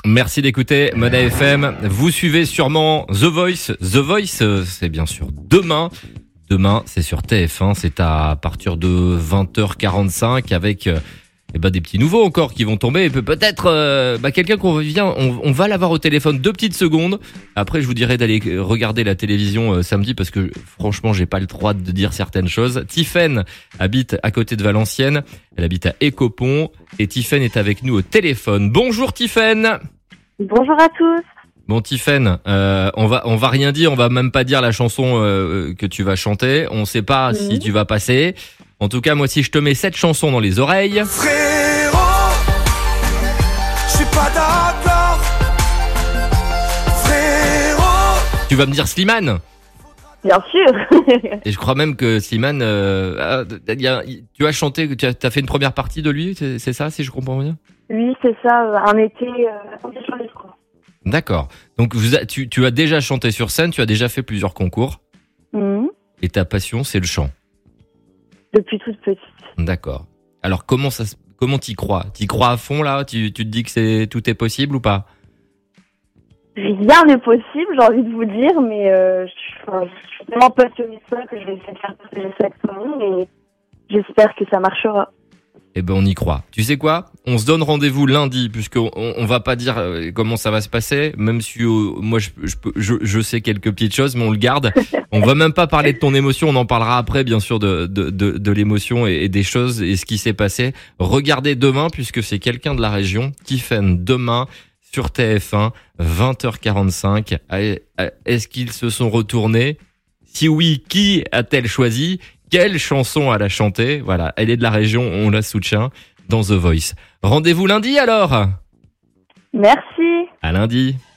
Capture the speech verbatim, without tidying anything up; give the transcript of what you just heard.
Merci d'écouter Mona F M. Vous suivez sûrement The Voice. The Voice, c'est bien sûr demain. Demain, c'est sur T F un. C'est à partir de vingt heures quarante-cinq avec eh ben, des petits nouveaux encore qui vont tomber. Et peut-être euh, bah, quelqu'un qu'on vient, on, on va l'avoir au téléphone deux petites secondes. Après, je vous dirai d'aller regarder la télévision euh, samedi parce que franchement, j'ai pas le droit de dire certaines choses. Tiffaine habite à côté de Valenciennes. Elle habite à Écopont. Et Tiffaine est avec nous au téléphone. Bonjour Tiffaine. Bonjour à tous. Bon Tiffaine, euh, on va on va rien dire, on va même pas dire la chanson euh, que tu vas chanter. On sait pas mmh. si tu vas passer. En tout cas, moi si je te mets cette chanson dans les oreilles. Frérot, je suis pas d'accord. Frérot. Tu vas me dire Slimane. Bien sûr. Et je crois même que Slimane, euh, y a, tu as chanté, tu as, as fait une première partie de lui, c'est, c'est ça si je comprends bien. Oui, c'est ça, un été, euh, un été sur les trois. D'accord. Donc vous a, tu, tu as déjà chanté sur scène, tu as déjà fait plusieurs concours. Mmh. Et ta passion, c'est le chant. Depuis toute petite. D'accord. Alors comment ça, comment t'y crois ? T'y crois à fond là ? Tu, tu te dis que c'est tout est possible ou pas ? Rien n'est possible, j'ai envie de vous dire, mais euh, je, suis, enfin, je suis tellement passionnée de ça que je vais essayer de faire partager ça avec tout le monde et j'espère que ça marchera. Eh ben on y croit. Tu sais quoi ? On se donne rendez-vous lundi puisque on, on va pas dire comment ça va se passer, même si euh, moi je, je, je, je sais quelques petites choses, mais on le garde. On va même pas parler de ton émotion, on en parlera après bien sûr de de de, de l'émotion et, et des choses et ce qui s'est passé. Regardez demain puisque c'est quelqu'un de la région qui fait demain sur T F un vingt heures quarante-cinq. Est-ce qu'ils se sont retournés ? Si oui, qui a-t-elle choisi ? Quelle chanson elle a chanté ? Voilà, elle est de la région, on la soutient dans The Voice. Rendez-vous lundi alors. Merci. À lundi.